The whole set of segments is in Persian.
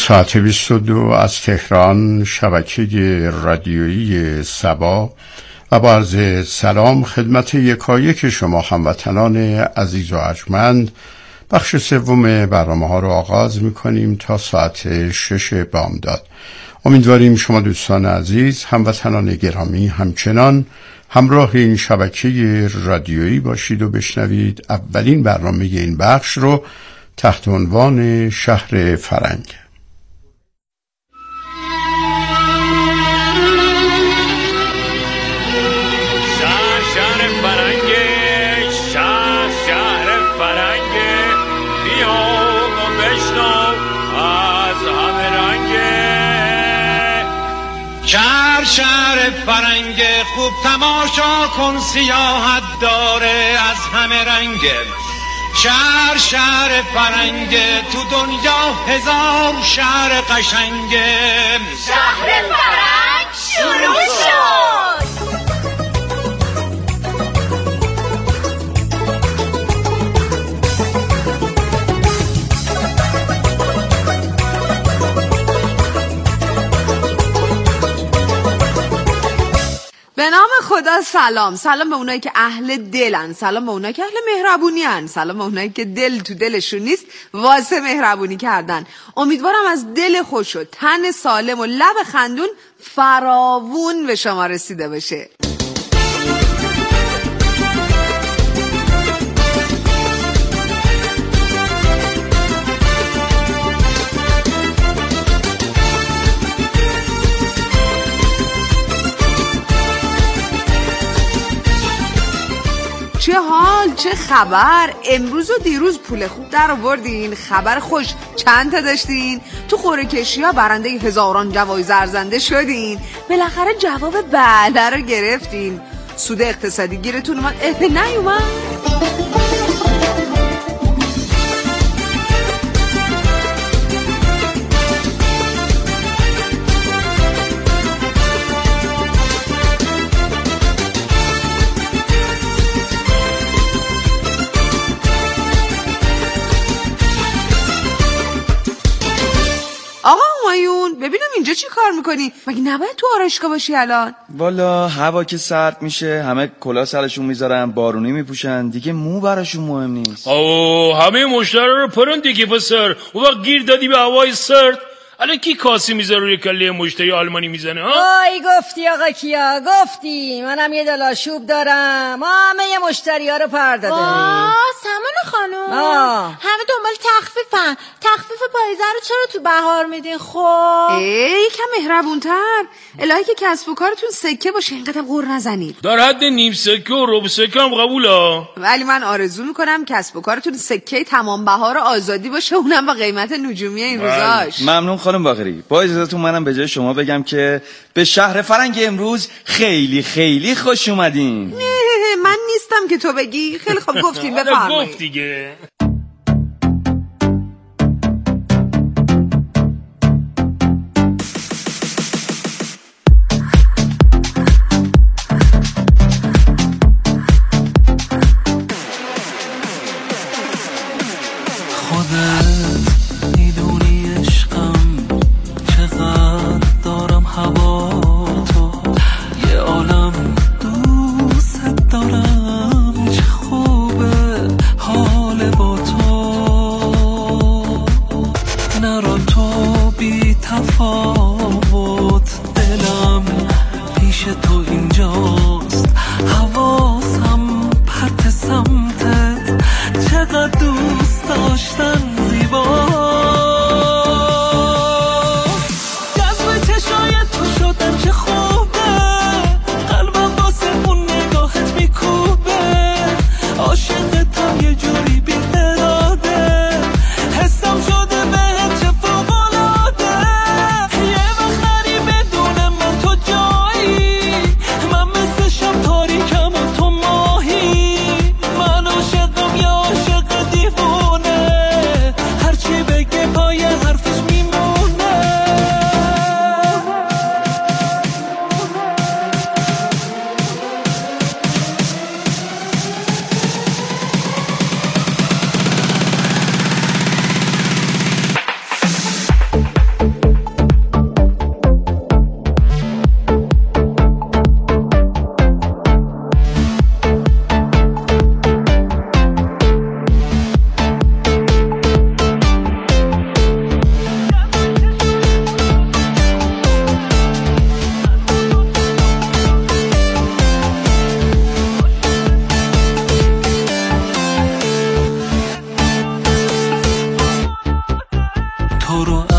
ساعت 22 از تهران، شبکه رادیویی سبا و با عرض سلام خدمت یکایک شما هموطنان عزیز و ارجمند، بخش سوم برنامه رو آغاز می‌کنیم تا ساعت 6 بامداد. امیدواریم شما دوستان عزیز، هموطنان گرامی همچنان همراه این شبکه رادیویی باشید و بشنوید اولین برنامه این بخش رو تحت عنوان شهر فرنگ. شهر فرنگ خوب تماشا کن، سیاحت داره از همه رنگ. شهر فرنگ تو دنیا هزار شهر قشنگ. شهر فرنگ شروع شد. به نام خدا سلام به اونایی که اهل دلن، سلام به اونایی که اهل مهربونی هن، سلام به اونایی که دل تو دلشون نیست واسه مهربونی کردن. امیدوارم از دل خوش و تن سالم و لب خندون فراوون به شما رسیده باشه. چه حال، چه خبر؟ امروز و دیروز پول خوب در آوردین؟ خبر خوش چند تا داشتین؟ تو قرعه کشی ها برنده هزاران جوایز ارزنده شدین؟ بالاخره جواب بله رو گرفتین؟ سود اقتصادی گیرتون اومد؟ نیومد؟ آقا همایون، ببینم اینجا چی کار میکنی؟ مگه نباید تو آرایشگاه باشی الان؟ والا هوا که سرد میشه همه کلاه سرشون میذارن، بارونی میپوشن، دیگه مو براشون مهم نیست. همه مشتری رو پرن دیگه پسر. اون وقت گیر دادی به هوای سرد. الان کی کاسی میذاره روی کله مشتری آلمانی میزنه ها؟ آی گفتی آقا کیا، گفتی. منم یه دل آشوب دارم، همه مشتری ها رو پرداده. سمانه خانوم، همه دنبال تخفیفن. تخفیف پاییزه رو چرا تو بهار میدین؟ خب یکم مهربونتر، الهی که کسب و کارتون سکه باشه، اینقدر غر نزنید. در حد نیم سکه و ربع سکه هم قبوله. ولی من آرزو میکنم کسب و کارتون سکه تمام بهار آزادی باشه، اونم با قیمت نجومی این روزاش. ممنون خانم باقری. با اجازهتون منم به جای شما بگم که به شهر فرنگ امروز خیلی خیلی خوش اومدین. من نیستم که تو بگی. خیلی خوب گفتین، بفرمایید. گفت دیگه.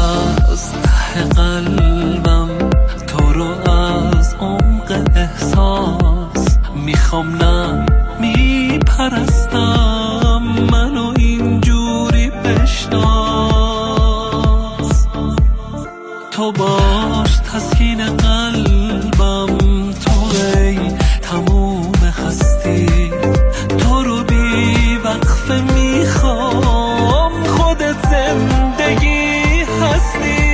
از ته قلبم تو رو از عمق احساس میخوام، نه میپرستم، منو اینجوری بشناس. تو باش تسکین قلبم، تو ای تموم هستی، تو رو بی وقفه میخوام، خودت زندگی هستی.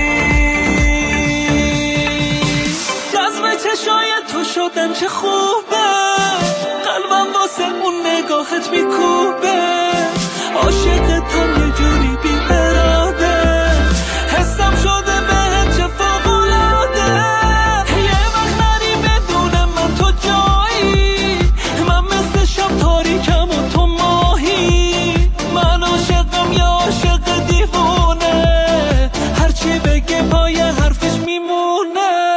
جذب چشای تو شدن چه خوبه، قلبم واسه اون نگاهت میکوبه، عاشقتم یه جوری بی اراده، حسم شده بهت چه فوق‌العاده. یه وقت نری بدون من تو جایی، من مثل شب تاریکم و تو ماهی، من عاشقم یا عاشق دیوونه، هرچی بگه پای حرفش میمونه.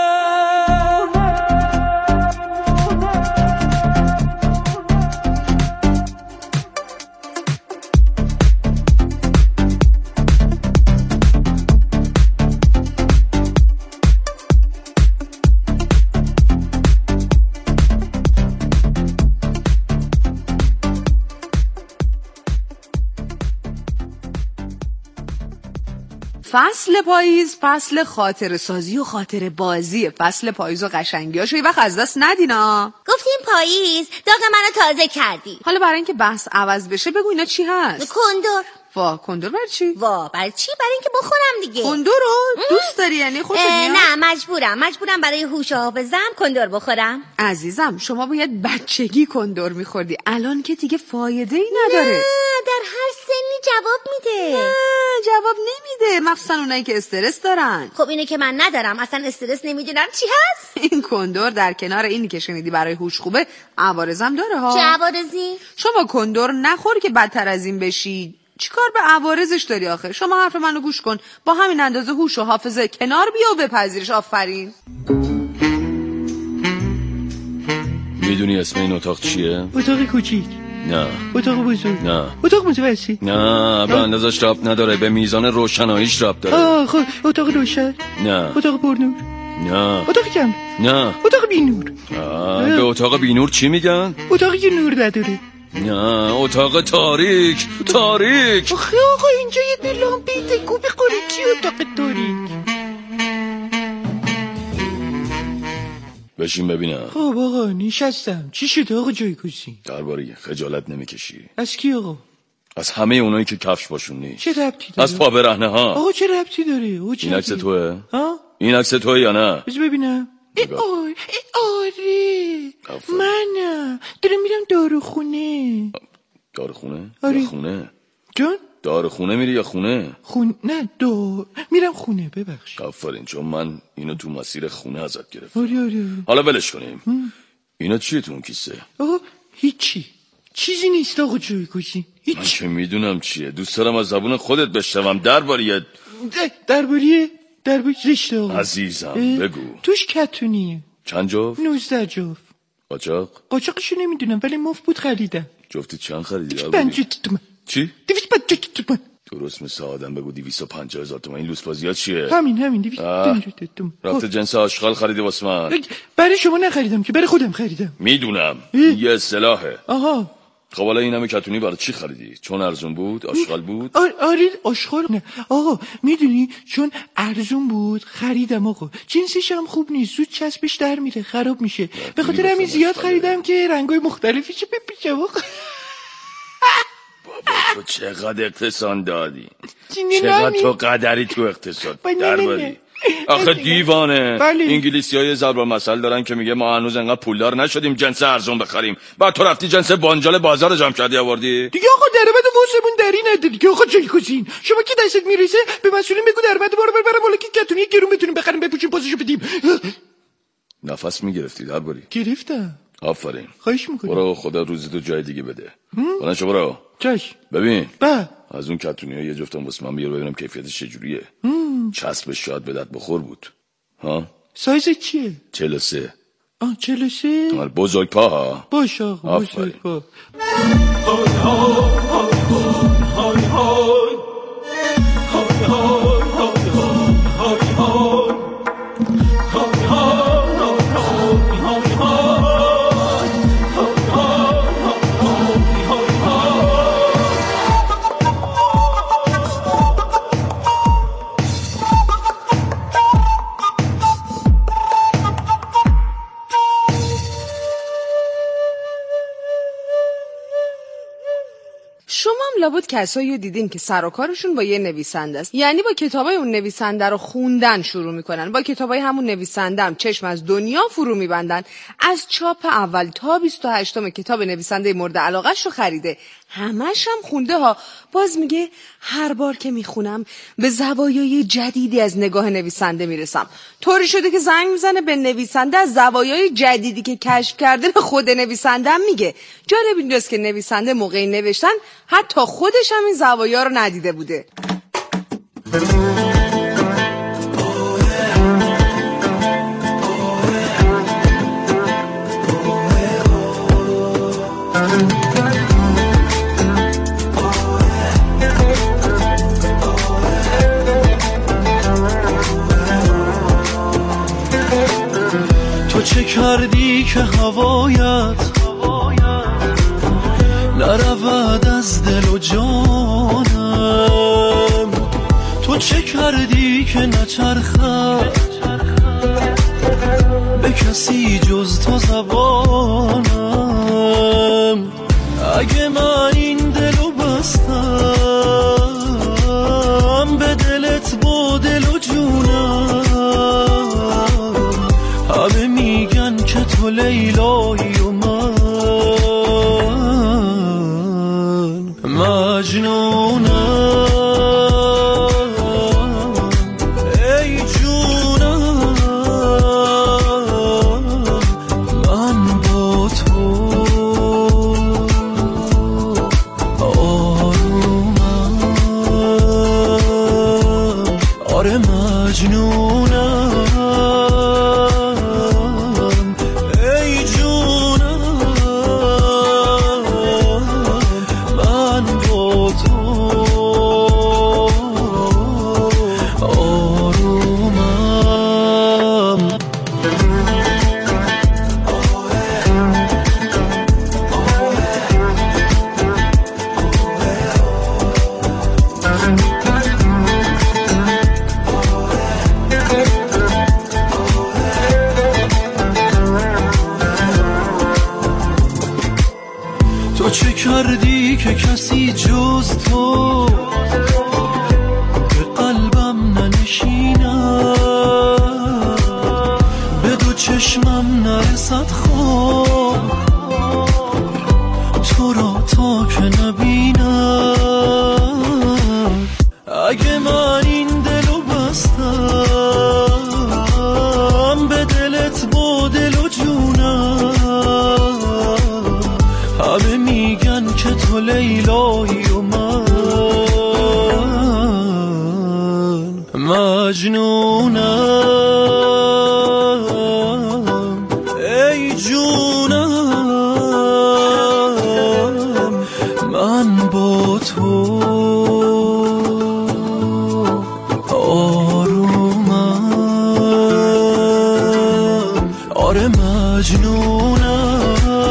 فصل پاییز فصل خاطر سازی و خاطر بازیه. فصل پاییز و قشنگیاشو یه وقت از دست ندینا. گفتیم پاییز، داغ منو تازه کردی. حالا برای اینکه بحث عوض بشه بگو اینا چی هست؟ کندر. وا کندر برای چی؟ برای چی؟ برای اینکه بخورم دیگه. کندر رو دوست داری یعنی خوشت میاد؟ نه مجبورم برای هوش و حافظه‌ام کندر بخورم. عزیزم شما باید بچگی کندر میخوردی، الان که دیگه فایده ای نداره. نه در هر سنی جواب میده. نه جواب نمیده، مخصوصا اونایی که استرس دارن. خب اینه که من ندارم، اصلا استرس نمیدونم چی هست. این کندر در کنار اینی که شنیدی برای هوش خوبه، عوارضم داره ها. چه عوارضی؟ شما کندر نخور که بدتر از این بشی. چیکار به عوارضش داری آخه؟ شما حرف منو گوش کن، با همین اندازه هوش و حافظه کنار بیا و بپذیرش. آفرین. میدونی اسم این اتاق چیه؟ اتاق کوچیک. نه. اتاق بزرگ. نه. اتاق متوسط. نه به اندازش ربط نداره، به میزان روشناییش ربط داره. خب اتاق روشن. نه. اتاق پرنور. نه. اتاق کم. نه. اتاق بینور. به اتاق بینور چی میگن؟ اتاقی که نور نداره. نه اتاق تاریک. تاریک. آخه آقا اینجا یه لامپی تکو بخوره، چی اتاق تاریک؟ بشین ببینم. خب آقا نشستم. چی شده آقا جایگزین؟ درباره خجالت نمیکشی؟ از کی آقا؟ از همه اونایی که کفش پاشون نیست. چه ربطی داره؟ از پا برهنه ها. آقا چه ربطی داره؟ این عکس توئه؟ ها؟ این عکس توئه یا نه؟ بذار ببینم. آره منم دارم میرم داروخونه. داروخونه؟ آره. یا خونه؟ جان؟ داروخونه میری یا خونه؟ نه میرم خونه. ببخش. آفرین، چون من اینو تو مسیر خونه ازت گرفتم. آره. حالا ولش کنیم. اینا چیه تو اون کیسه؟ آقا هیچی، چیزی نیست آقا جایگزین. من که میدونم چیه، دوست دارم از زبون خودت بشنوم. درباره زشته آقا. عزیزم بگو. توش کتونیه. چند جفت؟ 19 جفت. قاچاقشو نمیدونم ولی مفت بود خریدم. جفتی چند خریدی؟ 250 تومن. چی؟ 250 تومن. درست مثل آدم بگو 250,000 تومن. این لوسبازی ها چیه؟ همین 250 تومن. رفته جنس آشغال خریدی واسه من؟ برای شما نخریدم که برای خودم خریدم. میدونم یه اصطلاحه. آها. خب حالا این همه کتونی برای چی خریدی؟ چون ارزون بود؟ آشغال بود؟ آره آشغال نه آقا، میدونی چون ارزون بود خریدم آقا. جنسش هم خوب نیست، زود چسبش در میره، خراب میشه. به خاطر همین زیاد خریدم که رنگای مختلفیش بپیچه آقا. بابا تو چقدر اقتصاد دادی؟ چقدر تو قدری تو اقتصاد درباری؟ آخه دیوانه. انگلیسی های ضرب المثل دارن که میگه ما هنوز انقدر پولدار نشدیم جنس ارزون بخریم، بعد تو رفتی جنس بانجال بازار جمع کردی آوردی دیگه. آقا درآمد موسمون دری نداری که آقا جایگزین. شما که دستت میرسه به مسئولین بگو درآمد ما رو ببرن بالا که کتونی گرون بتونیم بخریم بپوشیم پاسشو بدیم. نفس میگرفتی درباری؟ گرفتم. آفرین. خواهش میکنم. برو خدا روزتو جای دیگه بده. بلنشو برو. چش. ببین از اون کتونی‌ها یه جفتم واسه من بیار ببینم کیفیتش چجوریه. چسبش شاید به درد بخور بود. ها؟ سایز چیه؟ 43. 43؟ بزرگ پا ها. باشه آقا بزرگ پا. لابد کسایی رو دیدین که سر و کارشون با یه نویسنده است، یعنی با کتابای اون نویسنده رو خوندن شروع میکنن، با کتابای همون نویسنده هم چشم از دنیا فرو میبندن. از چاپ اول تا 28م کتاب نویسنده مورد علاقه‌اش رو خریده، همش هم خونده ها. باز میگه هر بار که میخونم به زوایای جدیدی از نگاه نویسنده میرسم. طوری شده که زنگ میزنه به نویسنده، از زوایای جدیدی که کشف کرده به خود نویسنده هم میگه. جالب اینجاست که نویسنده موقعی نوشتن حتی خودش هم این زوایا رو ندیده بوده. تو چه کردی که هوایت نرود از دل و جانم؟ تو چه کردی که نچرخد به کسی جز تو زبانم؟ اگه من این دلو بستم به دلت با دل و جونم، همه میگن که تو لیلایی و من مجنونم. ای جونم من با تو آرومم، آره مجنونم. تو چه کردی که کسی جز تو به قلبم ننشیند، به دو چشمم نرسد خواب تو را تا که نبینم؟ اگه من این دلو بستم به دلت با دل و جونم، همه میگن که تو لیلایی و من مجنونم. ای جونم من با تو آرومم، آره مجنونم.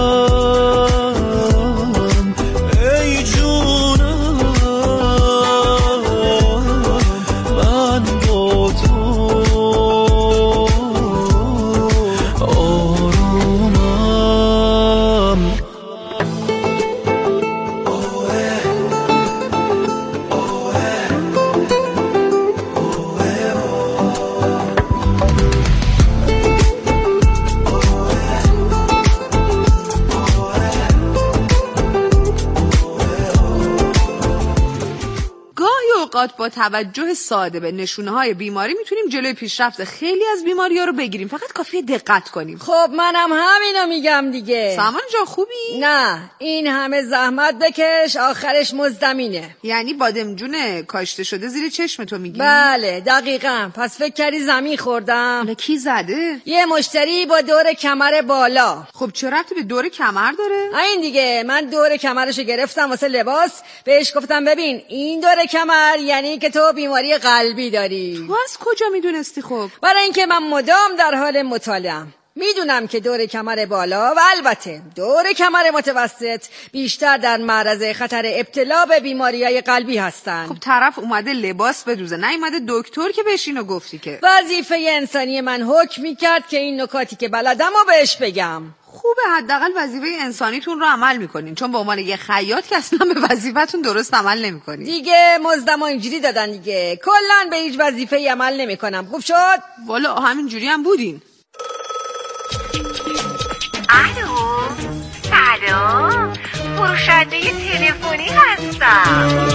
با توجه ساده به نشونه‌های بیماری میتونیم جلوی پیشرفت خیلی از بیماری‌ها رو بگیریم، فقط کافیه دقت کنیم. خب منم همینو میگم دیگه. سامان جان خوبی؟ نه، این همه زحمت بکش آخرش مزدمینه. یعنی بادمجون کاشته شده زیر چشم تو میگی؟ بله دقیقاً. پس فکر کردی زمین خوردم؟ کی زده؟ یه مشتری با دور کمر بالا. خب چه ربطی به دور کمر داره؟ این دیگه من دور کمرشو گرفتم واسه لباس، بهش گفتم ببین این دور کمر یعنی که تو بیماری قلبی داری. تو از کجا میدونستی؟ خب برای اینکه من مدام در حال مطالعه‌ام. میدونم که دور کمر بالا و البته دور کمر متوسط بیشتر در معرض خطر ابتلا به بیماری‌های قلبی هستن. خب طرف اومده لباس بدوزه، نه اومده دکتر که بهش اینو گفتی که. وظیفه انسانی من حکم میکرد که این نکاتی که بلدم رو بهش بگم. خوبه حداقل وظیفه انسانیتون رو عمل میکنین، چون به عنوان یه خیاط که اصلا به وظیفتون درست عمل نمیکنین. دیگه مزدم اینجوری دادن دیگه، کلا به هیچ وظیفه‌ای عمل نمیکنم. خوب شد؟ والا همینجوری هم بودین. الو سلام، فروشنده تلفنی هستم.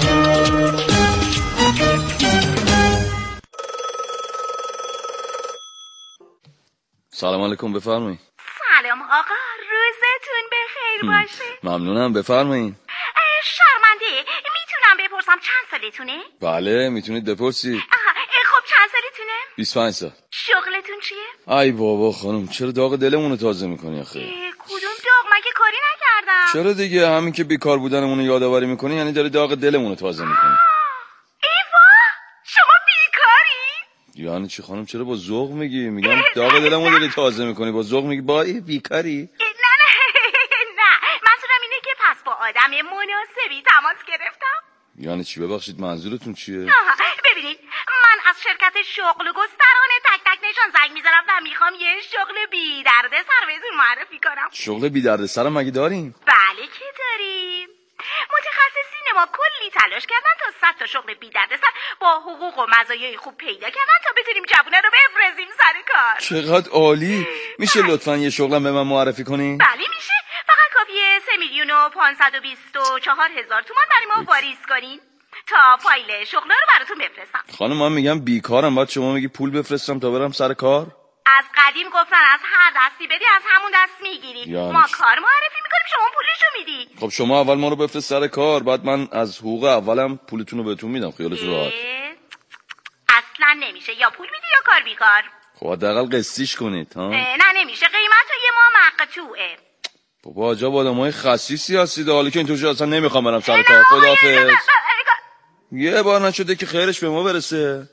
سلام علیکم، بفرمایید. سلام آقا، روزتون بخیر باشه. ممنونم، بفرمایید. شرمنده، میتونم بپرسم چند سالتونه؟ بله میتونید بپرسید. خب چند سالتونه؟ 25 سال. شغلتون چیه؟ ای بابا خانم، چرا داغ دلمونو تازه میکنی آخه؟ کدوم داغ؟ مگه کاری نکردم. چرا دیگه، همین که بیکار بودنمونو یادآوری میکنی یعنی داری داغ دلمونو تازه میکنی. ایوا شما بیکاری؟ یعنی چی خانم؟ چرا با ذوق میگی؟ میگم داغ دلمونو داری تازه میکنی، با ذوق میگی با بیکاری؟ نه منظورم اینه که پس با آدم مناسبی تماس گرفتم. یعنی چی؟ ببخشید منظورتون چیه؟ ببینید من از شرکت شغل گستران تک تک نشان زنگ میزنم و میخوام یه شغل بی درد سر بهتون معرفی کنم. شغل بی درد سر مگه داریم؟ بله که داریم. متخصصین ما کلی تلاش کردن تا 100 تا شغل بی درد سر با حقوق و مزایای خوب پیدا کردن تا بتونیم جوونا رو بفرستیم سر کار. چقدر عالی. میشه لطفاً یه شغلم به من معرفی کنی؟ بله میشه. فقط کافیه 3,524,000 تومان برای ما واریز کنین تا فایل شغلا رو براتون بفرستم. خانم من میگم بیکارم، بعد شما میگی پول بفرستم تا برم سر کار؟ از قدیم گفتن از هر دستی بدی از همون دست میگیری. ما کار معرفی میکنیم، شما پولشو میدی. خب شما اول ما رو بفرست سر کار، بعد من از حقوق اولم پولتون رو بهتون میدم. خیالش راحت. اصلا نمیشه، یا پول میدی یا کار بیکار. خب حداقل قسطیش کنید ها. نه نمیشه، قیمت یه ما مقطوعه. بابا عجب آدمای خسیسی هستید، حالا که اینطور اصلا نمیخوام برم سر کار. خداحافظ. یه بار نشده که خیرش به ما برسه.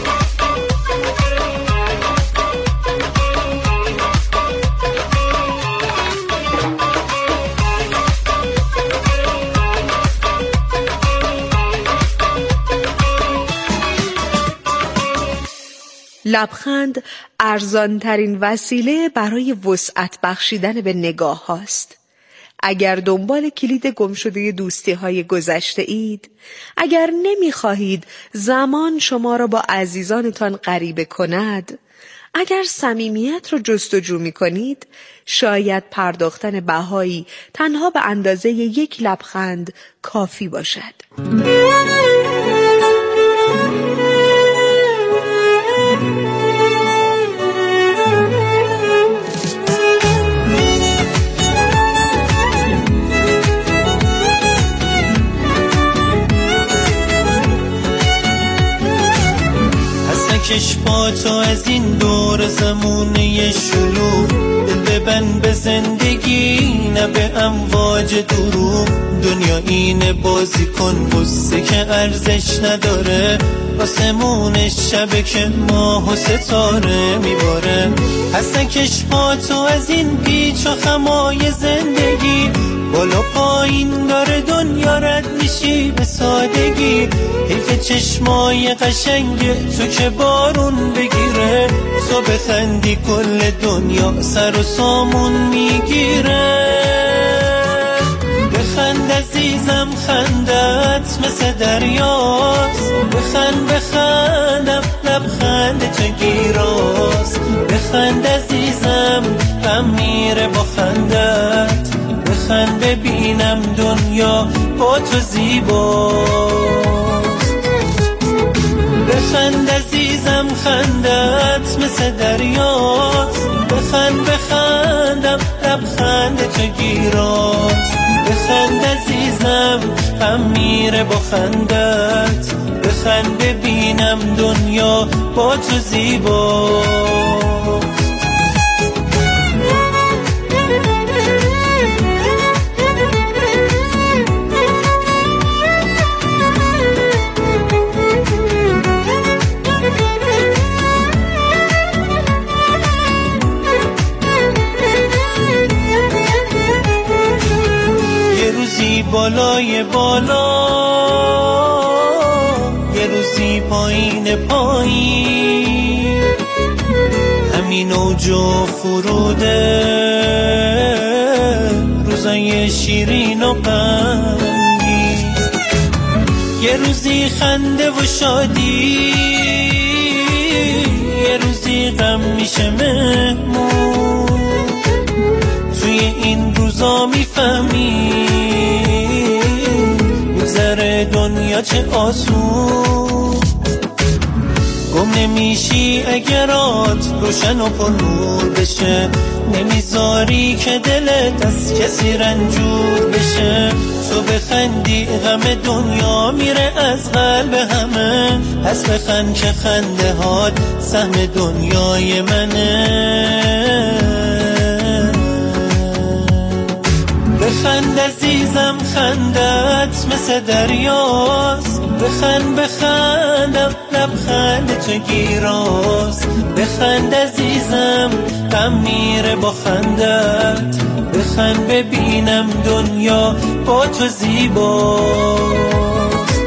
لبخند ارزانترین وسیله برای وسعت بخشیدن به نگاه هاست. اگر دنبال کلید گمشده دوستی های گذشته اید، اگر نمی خواهید زمان شما را با عزیزانتان غریبه کند، اگر صمیمیت را جستجو می کنید، شاید پرداختن بهایی تنها به اندازه یک لبخند کافی باشد. چشماتو از این دور زمونه شلوغ، دل ببند به زندگی نه به امواج دروغ. دنیا اینه بازی کن قصه که ارزش نداره، آسمون شبه که ماه و ستاره میباره. هستن چشماتو از این پیچ و خمای زندگی، بالا پایین داره دنیا رد میشی به سادگی. حیف چشمای قشنگ تو که بارون بگیره، تو بخندی کل دنیا سر و سامون میگیره. بخند عزیزم خندت مثل دریاست، بخند بخندم لبخند تو گیراست. بخند عزیزم غم میره با خندت، بخند ببینم دنیا با تو زیباست. بخند عزیزم خندت مثل دریاست، بخند بخندم لبخند تو گیراست. بخند عزیزم غم میره با خندت، بخند ببینم دنیا با تو زیباست. بالای بالا یه روزی پایین پایین، زمین اوج و فروده، روزای شیرین و غمگین، یه روزی خنده و شادی، یه روزی غم میشه مهمون. توی این روزا میفهمی میگذره دنیا چه آسون. گم نمیشی اگرات روشن و پر نور بشه، نمیذاری که دلت از کسی رنجور بشه. تو بخندی غم دنیا میره از قلب همه، پس بخند که خنده هات سهم دنیای منه. بخند عزیزم خندت مثل دریاست، بخندم لبخند تو گیراست. بخند عزیزم غم میره با خندت، بخند ببینم دنیا با تو زیباست.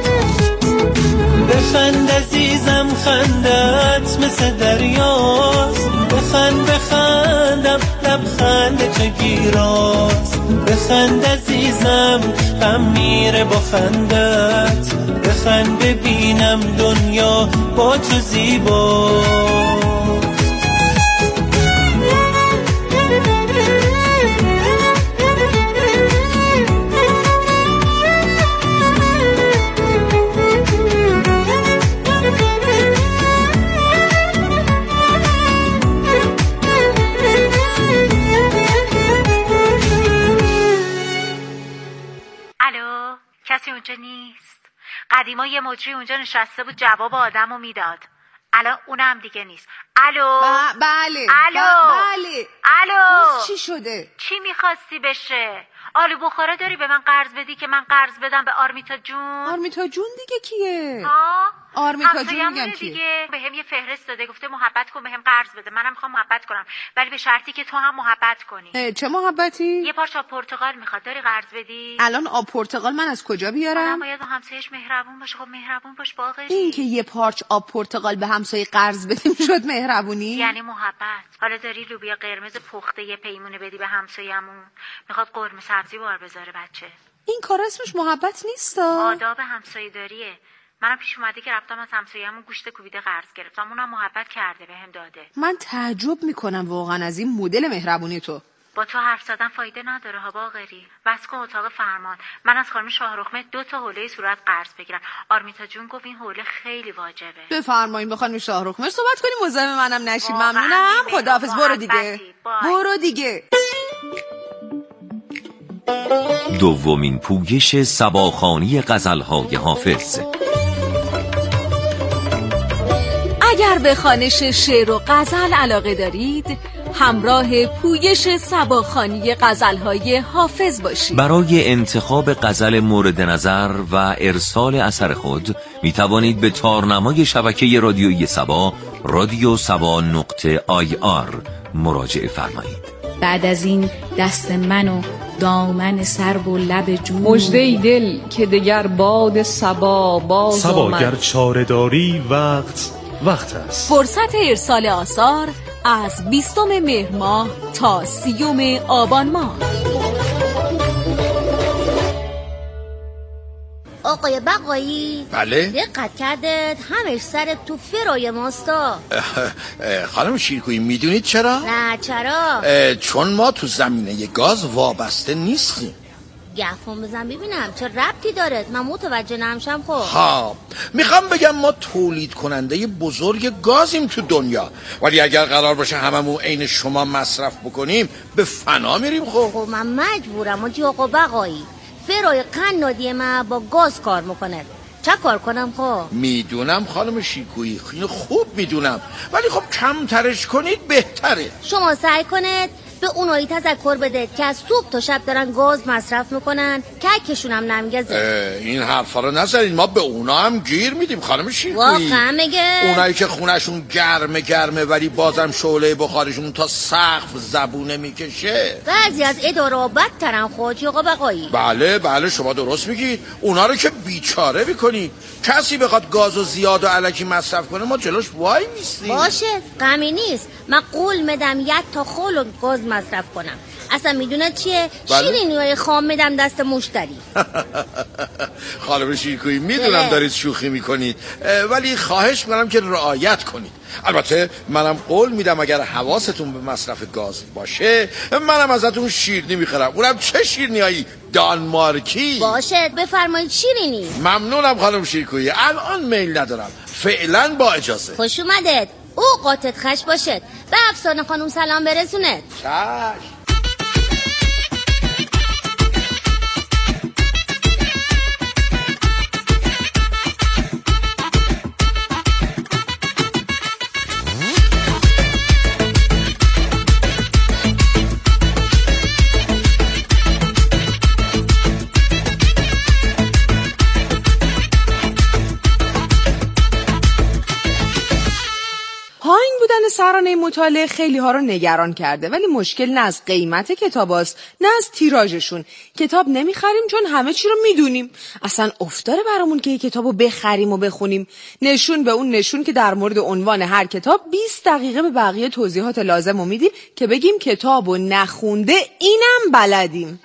بخند عزیزم خندت مثل دریاست، بخندم لبخند تو گیراست. بخند عزیزم غم میره با خندت، بخند ببینم دنیا با تو زیباست. کسی اونجا نیست؟ قدیما یه مجری اونجا نشسته بود جواب آدمو میداد. الان اونم دیگه نیست. الو؟ بله. الو؟ بله. الو؟ چی شده؟ چی میخواستی بشه؟ آلو بخاره داری به من قرض بدی که من قرض بدم به آرمیتا جون؟ آرمیتا جون دیگه کیه؟ آرمیتا جون میگم کیه؟ دیگه به هم یه فهرست داده، گفته محبت کن به هم قرض بده. منم میخوام محبت کنم ولی به شرطی که تو هم محبت کنی. چه محبتی؟ یه پارچه پرتقال میخواد، داری قرض بدی؟ الان آب پرتقال من از کجا بیارم؟ منم باید همسایه‌اش مهربون باشه. خب مهربون باش باقری. این که یه پارچ آب پرتقال به همسایه قرض بدیم شد مهربونی؟ یعنی محبت. حالا داری لوبیا قرمز پخته یه پیمونه بدی به همسایه‌مون، میخواد قرمه سبزی بار بذاره بچه. این کار اسمش محبت نیستا؟ آداب همسایه‌داریه. منم پیش اومده که رفتم از همسایه‌مون گوشت کوبیده قرض گرفتم، اونم محبت کرده بهم داده. من تعجب میکنم واقعا از این مدل مهربونی تو. با تو حرف زدن فایده نداره ها باقری. بس کن اتاق فرمان. من از خانم شاهرخمه 2 تا حوله صورت قرض بگیرم. آرمیتا جون گفت این حوله خیلی واجبه. بفرمایید با خانم شاهرخمه صحبت کنیم، مزاحم منم نشی. ممنونم. خداحافظ. برو دیگه. برو دیگه. دومین پویش صباخوانی غزل‌های حافظ. اگر به خوانش شعر و غزل علاقه دارید، همراه پویش صباخوانی غزل‌های حافظ باشید. برای انتخاب غزل مورد نظر و ارسال اثر خود می توانید به تارنمای شبکه رادیویی صبا radiosaba.ir مراجعه فرمایید. بعد از این دست من و دامن سرب و لب جون، مژده دل که دگر باد صبا باز آمد. صبا گر چاره داری وقت است. فرصت ارسال آثار از 20 مهر ماه تا 30 آبان ماه. آقای بقایی، بله؟ دقت کردت همش سرت تو فرای ماستا. خانم شیرکویی میدونید چرا؟ نه چرا؟ چون ما تو زمینه گاز وابسته نیستیم. گفون بزن ببینم چه ربطی داره، من متوجه نمشم. خب میخوام بگم ما تولید کننده بزرگ گازیم تو دنیا، ولی اگر قرار باشه هممون عین شما مصرف بکنیم به فنا میریم. خب من مجبورم آقا بقایی، فرای قنادی من با گاز کار میکنه، چه کار کنم؟ خب میدونم خانم شیرکویی، خوب میدونم، ولی خب کمترش کنید بهتره. شما سعی کنید به اونایی تذکر بده که از صبح تا شب دارن گاز مصرف میکنن ککشون هم نمیگزه. این حرفا رو نذارین، ما به اونا هم گیر میدیم خانم شیرکویی. واقعا میگه اونایی که خونشون گرمه ولی بازم شعله بخارشون تا سقف زبونه میکشه. بعضی از اداره بدترن خود آقا بقایی. بله شما درست میگید. اونا رو که بیچاره میکنید. کسی بخواد گازو زیاد و الکی مصرف کنه ما جلوش وای میستیم. باشه غمی نیست، من قول میدم 1 تا خول گاز مصرف کنم. اصلا میدونه چیه؟ شیرینیای خام میدم دست مشتری. خانم شیرکویی میدونم دارید شوخی میکنید ولی خواهش میکنم که رعایت کنید. البته منم قول میدم اگر حواستون به مصرف گاز باشه منم ازتون شیرینی میخرم. اونم چه شیرینیایی؟ دانمارکی. باشه بفرمایید شیرینی. ممنونم خانم شیرکویی، الان میل ندارم، فعلا با اجازه. خوش اومدید. اوقاتت خوش باشد. به افسانه خانم سلام برسونید. چشم. سرانه مطالعه خیلی ها رو نگران کرده، ولی مشکل نه از قیمت کتاب هاست نه از تیراژشون. کتاب نمیخریم چون همه چی رو میدونیم. اصلا افتاره برامون که یک کتاب رو بخریم و بخونیم. نشون به اون نشون که در مورد عنوان هر کتاب 20 دقیقه به بقیه توضیحات لازم رو میدیم که بگیم کتاب رو نخونده اینم بلدیم.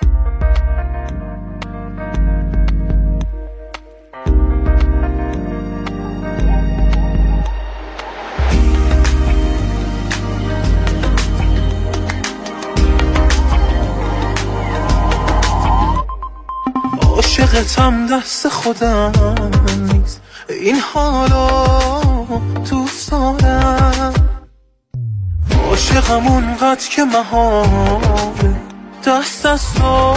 عاشقتم دست خودم نیست، این حالا دوست دارم. عاشقم اونقدر که محاله دست از تو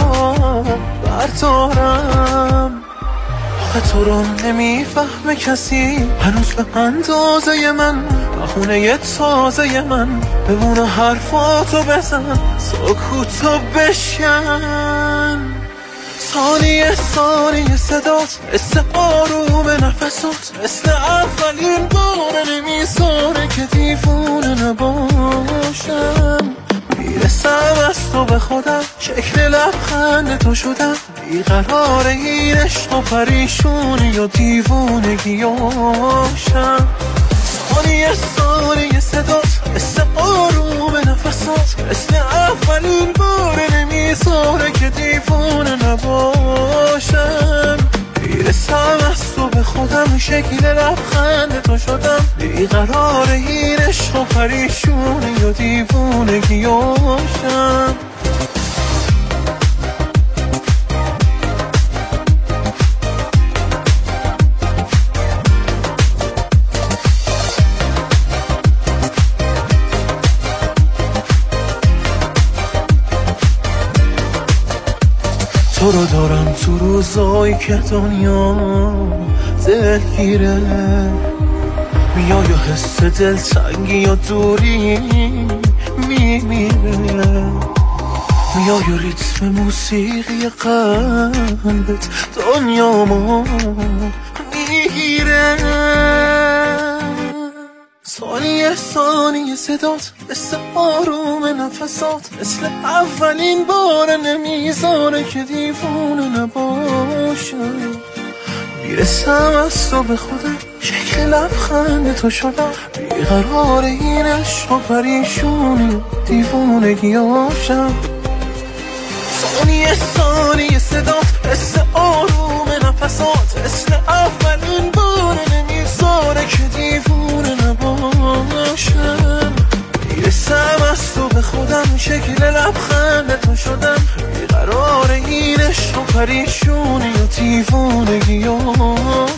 بردارم. آخه تو رو نمیفهمه کسی هنوز به اندازه من، بهونه تازه من بمونه حرفاتو بزن سکوتو بشکن. ثانیه صدات مثل آروم نفسات، مثل اولین بار نمیذاره که دیوونه نباشم. میرسم از تو به خودم، شکل لبخند تو شدم، بیقرار این عشق و پریشونی و دیوونگیاشم. ثانیه صدات مثل آروم نفسات، مثل اولین بار نمیذاره که دیوونه نباشم. میرسم از تو به خودم، شکل لبخند تو شدم، بیقرار این عشق و پریشونی و دیوونگیاشم. تو رو دارم تو روزایی که دنیا دلگیره، میای و حس دلتنگی و دوری میمیره، میای و ریتم موسیقی قلبت دنیامو میگیره. ثانیه صدات مثل آروم نفسات، مثل اولین بار نمیذاره که دیوونه نباشم. میرسم از تو به خودم، شکل لبخند تو شدم، بیقرار این عشق و پریشونی دیوونگیاشم. ثانیه صدات مثل آروم نفسات، مثل اولین بار نمیذاره که دیوونه نباشم. میرسم از تو به خودم، شکل لبخند تو شدم، بیقرار این عشق و پریشونی و دیوونگیاشم.